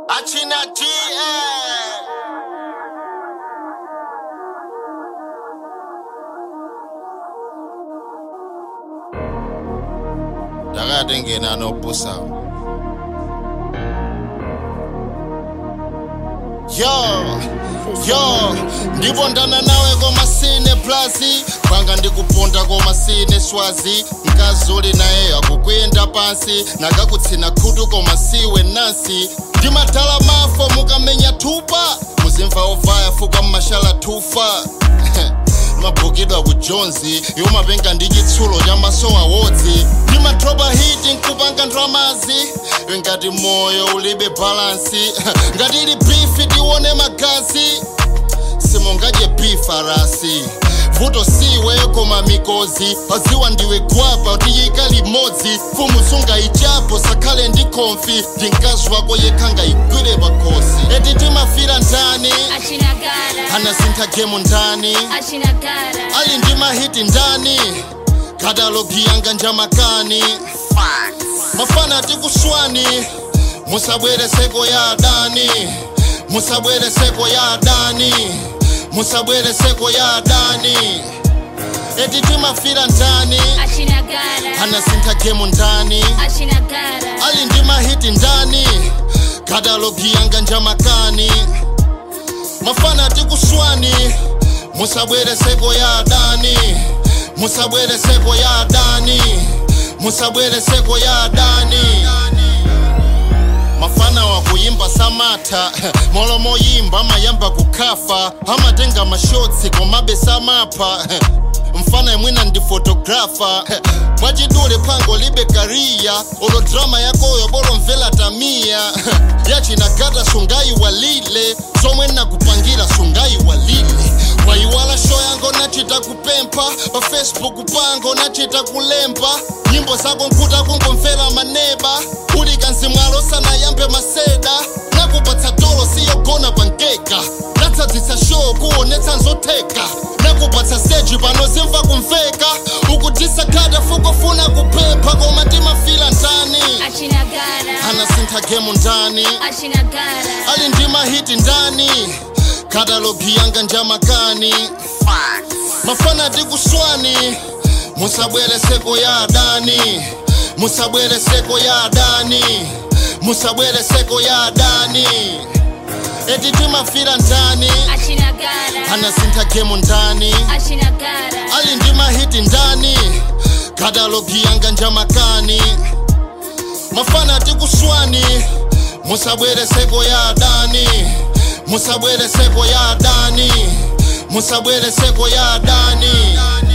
Achina G. Dagadengena no pusa. Yo, ndivondana nawe komasine plazi panga ndikuponda komasine swazi mkazuli naye akukwenda pansi nakakutsina khutu komasiwe nansi ndimatala mafo mukamenya thupa muzimva ovaya fuka mmashala thufa mabhukidwa kujonzi yomapenga ndi chitsulo cha maso awodzi ndimadropa hiti nkupanga ndramazi ngati moyo ulibe balansi ngati ili bifi tione magazi simongadye bifarasi vuto siwe koma mikozi paziwa ndiwe gwapa tiyika limodzi fumu sunga ichapo sakhale ndi konfi ndi mkazi wako yekhanga igwire pakhosi eti timafira ndani anasintha gemu ndani ali ndi mahiti ndani katalogi yanga njamakani mafana tikuswani musabwere seko ya adani musabwere seko ya adani musabwere seko ya adani eti timafira ndani anasintha gemu ndani ali ndi mahiti ndani katalogi yanga njamakani mafana tikuswani musabwere seko ya adani musabwere seko ya adani musabwere seko ya adani mafana wakuyimba samata molomo yimba mayamba kukafa amatenga mashotsi komabe samapa mfana mwina ndi fotografa mwachidule pango libe kariya olo drama yakoyo bolo mvela tamia yachinagata sungayi walile somwe nakupangira sungayi walile waiwala show yango nachita kupempa pa Facebook pango nachita kulemba nyimbo zako nkuta kungomvera maneba uli kanzimwalo sana yambe maseda nakupatsa tolo siyogona pangeka natsadzitsa show kuonetsa nzoteka nakupatsa stage pano zimva kumveka ukutisa khada fukofuna kupempha koma timafila ndani anasintha gemu ndani ali ndi mahiti ndani katalogi yanga njamakani mafana tikuswani musabwere seko ya adani musabwere seko ya adani musabwere seko ya adani eti timafira ndani anasintha gemu ndani ali ndi mahiti ndani katalogi yanga njamakani mafana tikuswani musabwere seko ya adani musabwere seko ya adani musabwere seko ya adani